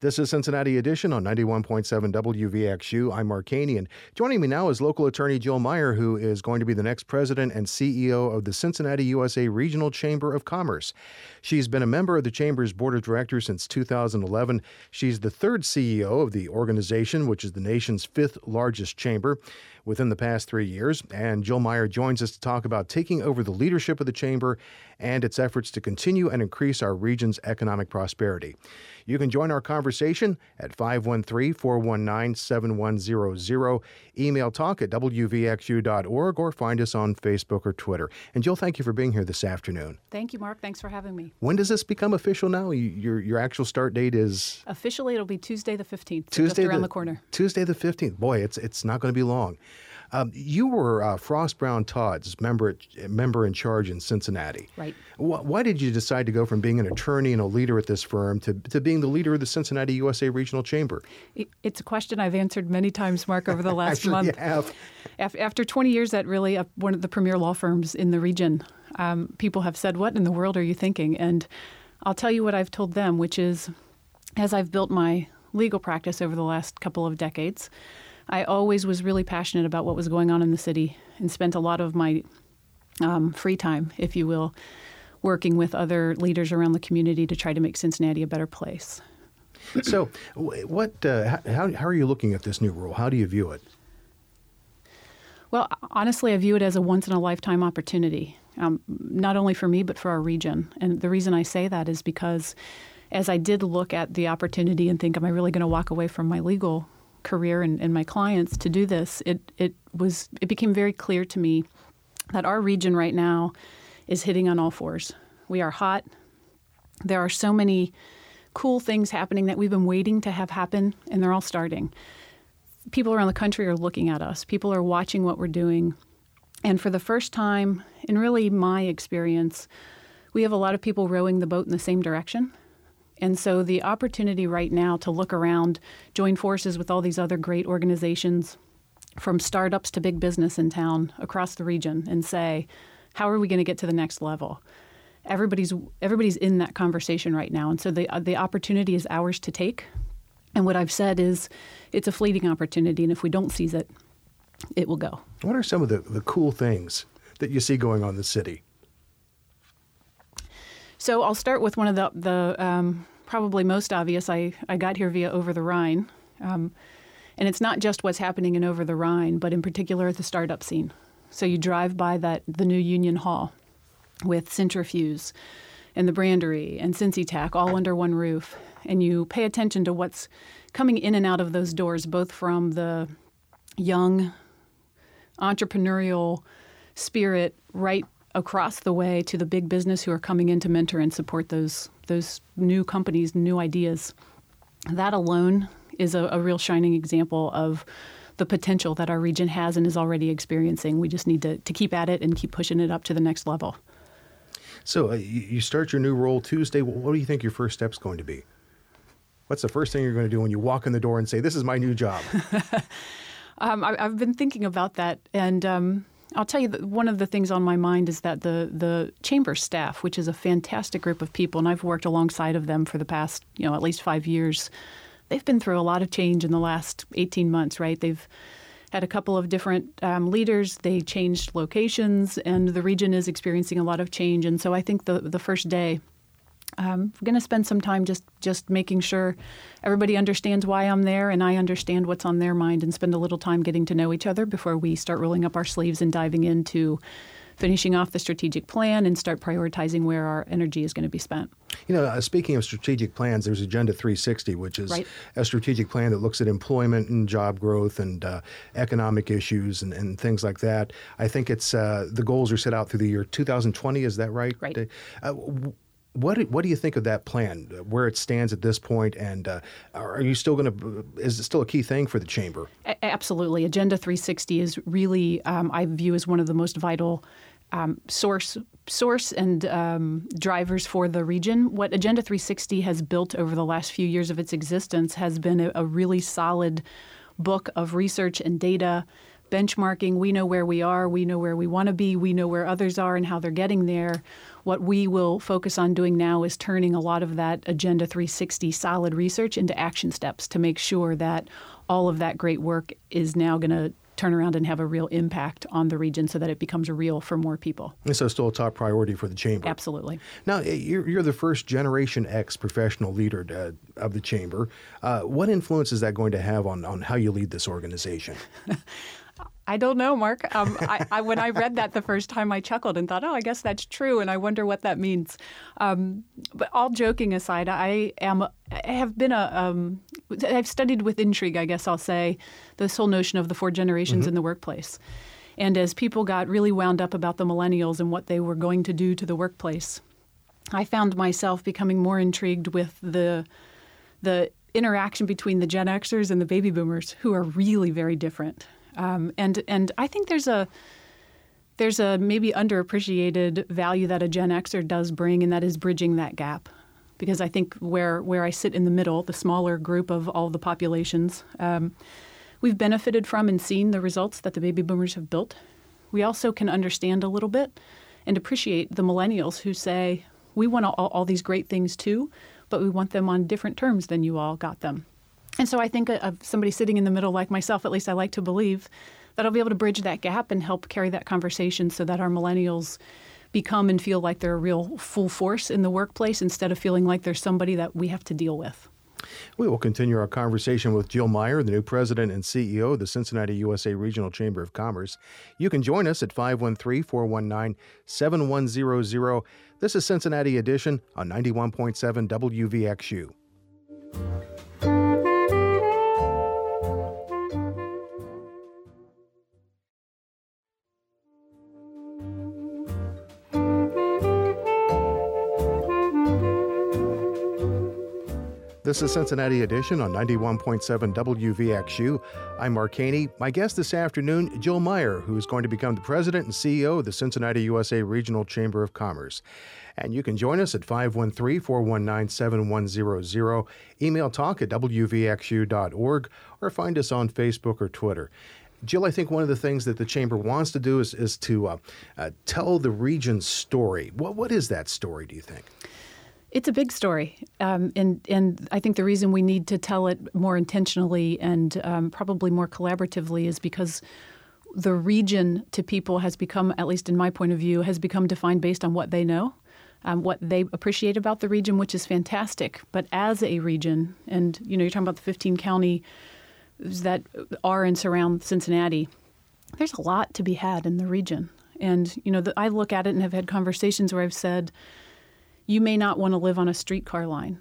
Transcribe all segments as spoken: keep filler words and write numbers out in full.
This is Cincinnati Edition on ninety-one point seven W V X U. I'm Mark Haney, and joining me now is local attorney Jill Meyer, who is going to be the next president and C E O of the Cincinnati U S A Regional Chamber of Commerce. She's been a member of the Chamber's board of directors since two thousand eleven. She's the third C E O of the organization, which is the nation's fifth largest chamber, within the past three years. And Jill Meyer joins us to talk about taking over the leadership of the chamber and its efforts to continue and increase our region's economic prosperity. You can join our conversation at five one three, four one nine, seven one zero zero. Email talk at w v x u dot org or find us on Facebook or Twitter. And Jill, thank you for being here this afternoon. Thank you, Mark. Thanks for having me. When does this become official now? You, your your actual start date is? Officially, it'll be Tuesday the fifteenth. Tuesday just around the, the corner. Tuesday the fifteenth. Boy, it's it's not going to be long. Um, you were uh, Frost Brown Todd's member member in charge in Cincinnati. Right. Why, why did you decide to go from being an attorney and a leader at this firm to, to being the leader of the Cincinnati U S A Regional Chamber? It, it's a question I've answered many times, Mark, over the last sure month. You have. After twenty years at really a, one of the premier law firms in the region, um, people have said, what in the world are you thinking? And I'll tell you what I've told them, which is, as I've built my legal practice over the last couple of decades, I always was really passionate about what was going on in the city and spent a lot of my um, free time, if you will, working with other leaders around the community to try to make Cincinnati a better place. So what? Uh, how, how are you looking at this new role? How do you view it? Well, honestly, I view it as a once-in-a-lifetime opportunity, um, not only for me, but for our region. And the reason I say that is because as I did look at the opportunity and think, am I really going to walk away from my legal career and, and my clients to do this, it it was it became very clear to me that our region right now is hitting on all fours. We are hot. There are so many cool things happening that we've been waiting to have happen, and they're all starting. People around the country are looking at us. People are watching what we're doing. And for the first time, in really my experience, we have a lot of people rowing the boat in the same direction. And so the opportunity right now to look around, join forces with all these other great organizations, from startups to big business in town across the region, and say, how are we going to get to the next level? Everybody's everybody's in that conversation right now. And so the the opportunity is ours to take. And what I've said is it's a fleeting opportunity. And if we don't seize it, it will go. What are some of the, the cool things that you see going on in the city? So I'll start with one of the, the um, probably most obvious. I, I got here via Over the Rhine. Um, and it's not just what's happening in Over the Rhine, but in particular the startup scene. So you drive by that the new Union Hall with Centrifuge and the Brandery and CincyTac all under one roof. And you pay attention to what's coming in and out of those doors, both from the young entrepreneurial spirit right across the way to the big business who are coming in to mentor and support those those new companies, new ideas. That alone is a, a real shining example of the potential that our region has and is already experiencing. We just need to, to keep at it and keep pushing it up to the next level. So uh, you, you start your new role Tuesday. What do you think your first step's going to be? What's the first thing you're going to do when you walk in the door and say, this is my new job? um, I, I've been thinking about that, and um, I'll tell you that one of the things on my mind is that the the chamber staff, which is a fantastic group of people, and I've worked alongside of them for the past, you know, at least five years, they've been through a lot of change in the last eighteen months, right? They've had a couple of different um, leaders. They changed locations, and the region is experiencing a lot of change. And so I think the the first day, Um, we're going to spend some time just, just making sure everybody understands why I'm there and I understand what's on their mind, and spend a little time getting to know each other before we start rolling up our sleeves and diving into finishing off the strategic plan and start prioritizing where our energy is going to be spent. You know, uh, speaking of strategic plans, there's Agenda three sixty, which is right. a strategic plan that looks at employment and job growth and uh, economic issues and, and things like that. I think it's uh, the goals are set out through the year two thousand twenty. Is that right? Right. Uh, What what do you think of that plan, where it stands at this point, and uh, are you still going to? Is it still a key thing for the chamber? A- absolutely, Agenda three sixty is really um, I view as one of the most vital um, source source and um, drivers for the region. What Agenda three sixty has built over the last few years of its existence has been a, a really solid book of research and data benchmarking. We know where we are. We know where we want to be. We know where others are and how they're getting there. What we will focus on doing now is turning a lot of that Agenda three sixty solid research into action steps to make sure that all of that great work is now going to turn around and have a real impact on the region so that it becomes real for more people. And so still a top priority for the Chamber. Absolutely. Now, you're, you're the first Generation X professional leader to, of the Chamber. Uh, what influence is that going to have on, on how you lead this organization? I don't know, Mark. Um, I, I, when I read that the first time, I chuckled and thought, oh, I guess that's true, and I wonder what that means. Um, but all joking aside, I am I have been a um, I've studied with intrigue, I guess I'll say, this whole notion of the four generations mm-hmm. in the workplace. And as people got really wound up about the millennials and what they were going to do to the workplace, I found myself becoming more intrigued with the the interaction between the Gen Xers and the baby boomers, who are really very different. Um, and and I think there's a there's a maybe underappreciated value that a Gen Xer does bring, and that is bridging that gap. Because I think where where I sit in the middle, the smaller group of all the populations, um, we've benefited from and seen the results that the baby boomers have built. We also can understand a little bit and appreciate the millennials who say, we want all, all these great things too, but we want them on different terms than you all got them. And so I think of somebody sitting in the middle like myself, at least I like to believe, that I'll be able to bridge that gap and help carry that conversation so that our millennials become and feel like they're a real full force in the workplace instead of feeling like there's somebody that we have to deal with. We will continue our conversation with Jill Meyer, the new president and C E O of the Cincinnati U S A Regional Chamber of Commerce. You can join us at five one three, four one nine, seven one zero zero. This is Cincinnati Edition on ninety-one point seven W V X U. This is Cincinnati Edition on ninety-one point seven W V X U. I'm Mark Haney. My guest this afternoon, Jill Meyer, who's going to become the president and C E O of the Cincinnati U S A Regional Chamber of Commerce. And you can join us at five one three, four one nine, seven one zero zero. Email talk at w v x u dot org or find us on Facebook or Twitter. Jill, I think one of the things that the Chamber wants to do is, is to uh, uh, tell the region's story. What What is that story, do you think? It's a big story, um, and and I think the reason we need to tell it more intentionally and um, probably more collaboratively is because the region to people has become, at least in my point of view, has become defined based on what they know, um, what they appreciate about the region, which is fantastic. But as a region, and you know, you're talking about the fifteen counties that are and surround Cincinnati, there's a lot to be had in the region. And you know, the, I look at it and have had conversations where I've said, you may not want to live on a streetcar line,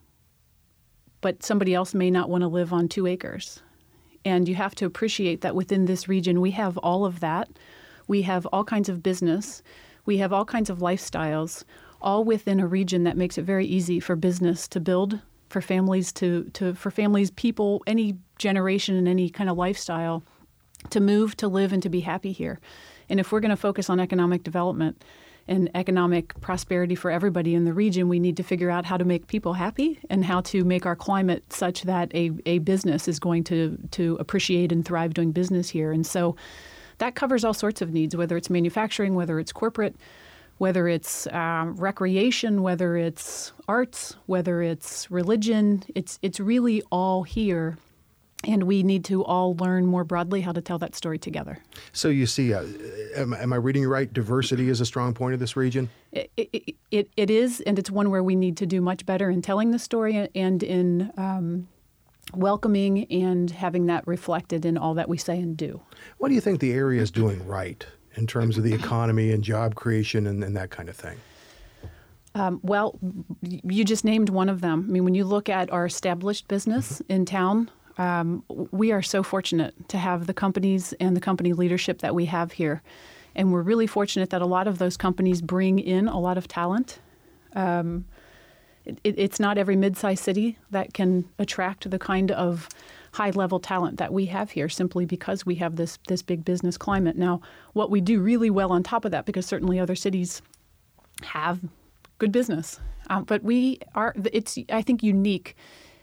but somebody else may not want to live on two acres. And you have to appreciate that within this region, we have all of that. We have all kinds of business. We have all kinds of lifestyles, all within a region that makes it very easy for business to build, for families to, to for families, people, any generation and any kind of lifestyle to move, to live, and to be happy here. And if we're going to focus on economic development and economic prosperity for everybody in the region, we need to figure out how to make people happy and how to make our climate such that a, a business is going to, to appreciate and thrive doing business here. And so that covers all sorts of needs, whether it's manufacturing, whether it's corporate, whether it's um, recreation, whether it's arts, whether it's religion. It's, it's really all here. And we need to all learn more broadly how to tell that story together. So you see, uh, am, am I reading you right? Diversity is a strong point of this region? It, it, it, it is, and it's one where we need to do much better in telling the story and in um, welcoming and having that reflected in all that we say and do. What do you think the area is doing right in terms of the economy and job creation and, and that kind of thing? Um, well, you just named one of them. I mean, when you look at our established business mm-hmm. in town, Um, we are so fortunate to have the companies and the company leadership that we have here. And we're really fortunate that a lot of those companies bring in a lot of talent. Um, it, it's not every mid-sized city that can attract the kind of high-level talent that we have here simply because we have this, this big business climate. Now, what we do really well on top of that, because certainly other cities have good business, uh, but we are, it's, I think, unique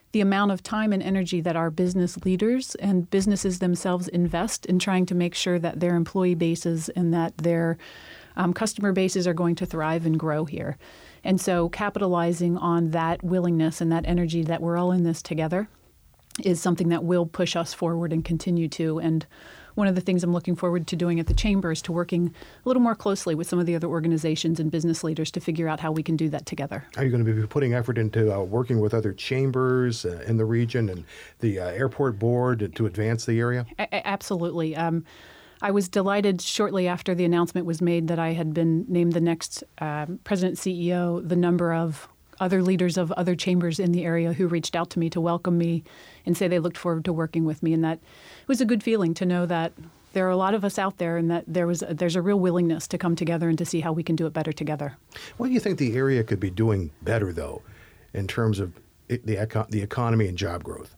the amount of time and energy that our business leaders and businesses themselves invest in trying to make sure that their employee bases and that their um, customer bases are going to thrive and grow here. And so capitalizing on that willingness and that energy that we're all in this together is something that will push us forward and continue to. And one of the things I'm looking forward to doing at the Chamber is to working a little more closely with some of the other organizations and business leaders to figure out how we can do that together. Are you going to be putting effort into uh, working with other chambers uh, in the region and the uh, airport board to advance the area? A- absolutely. Um, I was delighted shortly after the announcement was made that I had been named the next um, president C E O, the number of other leaders of other chambers in the area who reached out to me to welcome me and say they looked forward to working with me. And that was a good feeling to know that there are a lot of us out there and that there was a, there's a real willingness to come together and to see how we can do it better together. What do you think the area could be doing better, though, in terms of it, the, eco- the economy and job growth?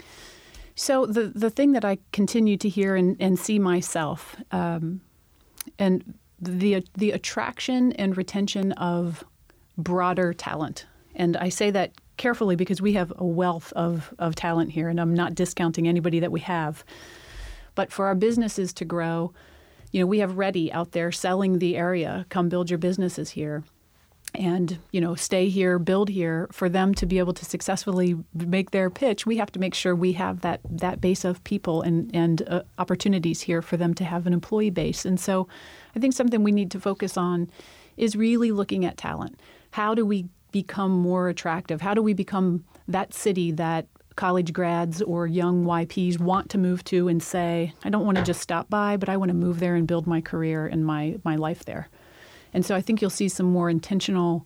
So the, the thing that I continue to hear and, and see myself, um, and the the attraction and retention of broader talent. And I say that carefully because we have a wealth of, of talent here, and I'm not discounting anybody that we have. But for our businesses to grow, you know, we have Ready out there selling the area, come build your businesses here. And, you know, stay here, build here. For them to be able to successfully make their pitch, we have to make sure we have that that base of people and, and uh, opportunities here for them to have an employee base. And so I think something we need to focus on is really looking at talent. How do we become more attractive? How do we become that city that college grads or young Y Ps want to move to and say, I don't want to just stop by, but I want to move there and build my career and my, my life there. And so I think you'll see some more intentional,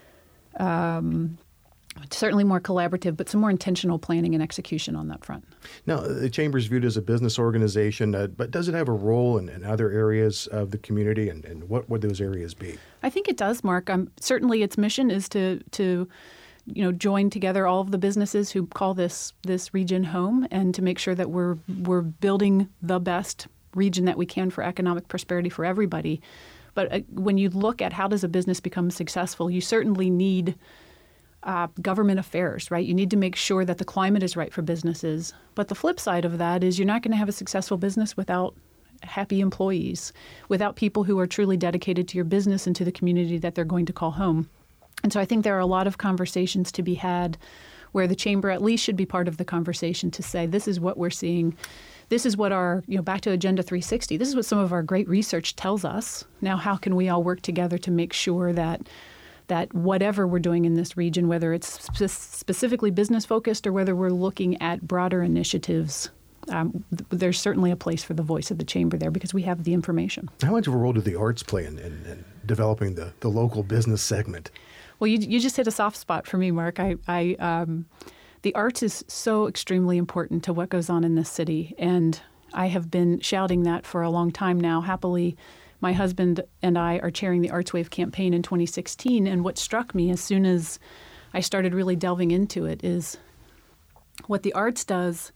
um, certainly more collaborative, but some more intentional planning and execution on that front. Now, the Chamber is viewed as a business organization, uh, but does it have a role in, in other areas of the community, and, and what would those areas be? I think it does, Mark. Um, certainly its mission is to to you know join together all of the businesses who call this this region home, and to make sure that we're we're building the best region that we can for economic prosperity for everybody. But uh, when you look at how does a business become successful, you certainly need uh, government affairs, right? You need to make sure that the climate is right for businesses. But the flip side of that is you're not going to have a successful business without happy employees, without people who are truly dedicated to your business and to the community that they're going to call home. And so I think there are a lot of conversations to be had where the Chamber at least should be part of the conversation to say, this is what we're seeing. This is what our, you know, back to Agenda three sixty, this is what some of our great research tells us. Now, how can we all work together to make sure that that whatever we're doing in this region, whether it's spe- specifically business focused or whether we're looking at broader initiatives, um, th- there's certainly a place for the voice of the Chamber there because we have the information. How much of a role do the arts play in, in, in developing the, the local business segment? Well, you you just hit a soft spot for me, Mark. I, I um, the arts is so extremely important to what goes on in this city, and I have been shouting that for a long time now. Happily, my husband and I are chairing the Arts Wave campaign in twenty sixteen, and what struck me as soon as I started really delving into it is what the arts does,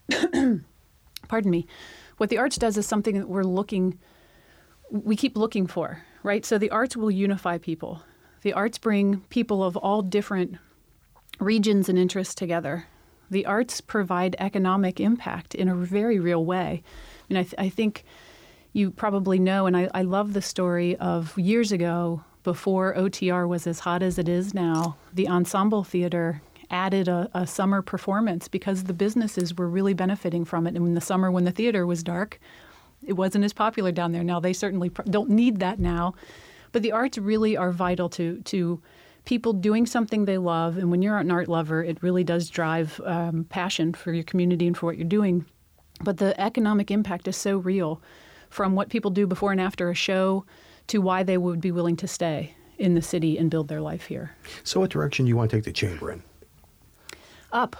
pardon me, what the arts does is something that we're looking, we keep looking for, right? So the arts will unify people. The arts bring people of all different regions and interests together. The arts provide economic impact in a very real way. I mean, I, th- I think you probably know, and I, I love the story of years ago, before O T R was as hot as it is now, the Ensemble Theater added a, a summer performance because the businesses were really benefiting from it. And in the summer when the theater was dark, it wasn't as popular down there. Now, they certainly pr- don't need that now. But the arts really are vital to to people doing something they love. And when you're an art lover, it really does drive um, passion for your community and for what you're doing. But the economic impact is so real, from what people do before and after a show to why they would be willing to stay in the city and build their life here. So what direction do you want to take the Chamber in? Up.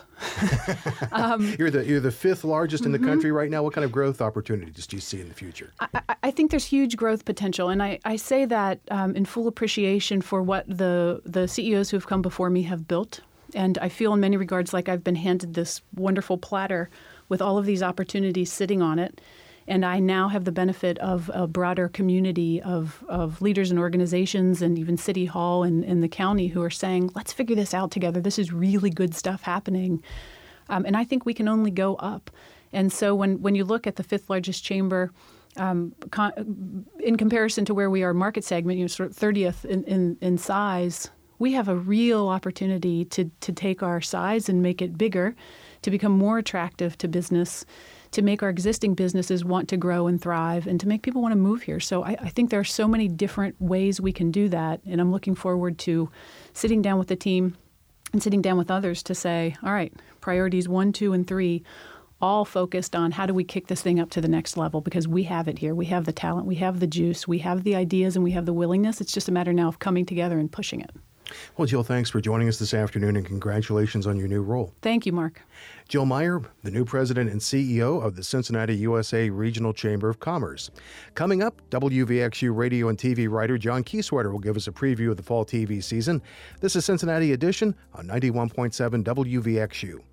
um, you're the you're the fifth largest in the mm-hmm. country right now. What kind of growth opportunities do you see in the future? I, I think there's huge growth potential, and I, I say that um, in full appreciation for what the the C E Os who have come before me have built. And I feel in many regards like I've been handed this wonderful platter with all of these opportunities sitting on it. And I now have the benefit of a broader community of, of leaders and organizations and even City Hall and, and the county who are saying, let's figure this out together. This is really good stuff happening. Um, and I think we can only go up. And so when, when you look at the fifth largest chamber, um, con- in comparison to where we are market segment, you know, sort of thirtieth in, in, in size, we have a real opportunity to, to take our size and make it bigger, to become more attractive to business, to make our existing businesses want to grow and thrive, and to make people want to move here. So I, I think there are so many different ways we can do that, and I'm looking forward to sitting down with the team and sitting down with others to say, all right, priorities one, two, and three, all focused on how do we kick this thing up to the next level, because we have it here. We have the talent, we have the juice, we have the ideas, and we have the willingness. It's just a matter now of coming together and pushing it. Well, Jill, thanks for joining us this afternoon, and congratulations on your new role. Thank you, Mark. Jill Meyer, the new president and C E O of the Cincinnati U S A Regional Chamber of Commerce. Coming up, W V X U radio and T V writer John Kieswetter will give us a preview of the fall T V season. This is Cincinnati Edition on ninety-one point seven W V X U.